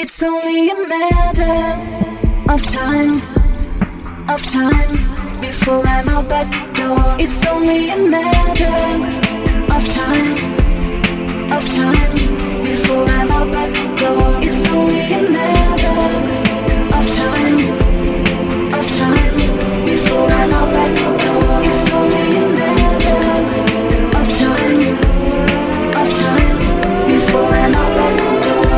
It's only a matter of time, before I'm out that door. It's only a matter of time, before I'm out that door. It's only a matter of time, before I'm out that door. It's only a matter of time, before I'm out that door.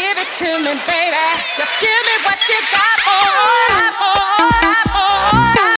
Just give me what you got, oh.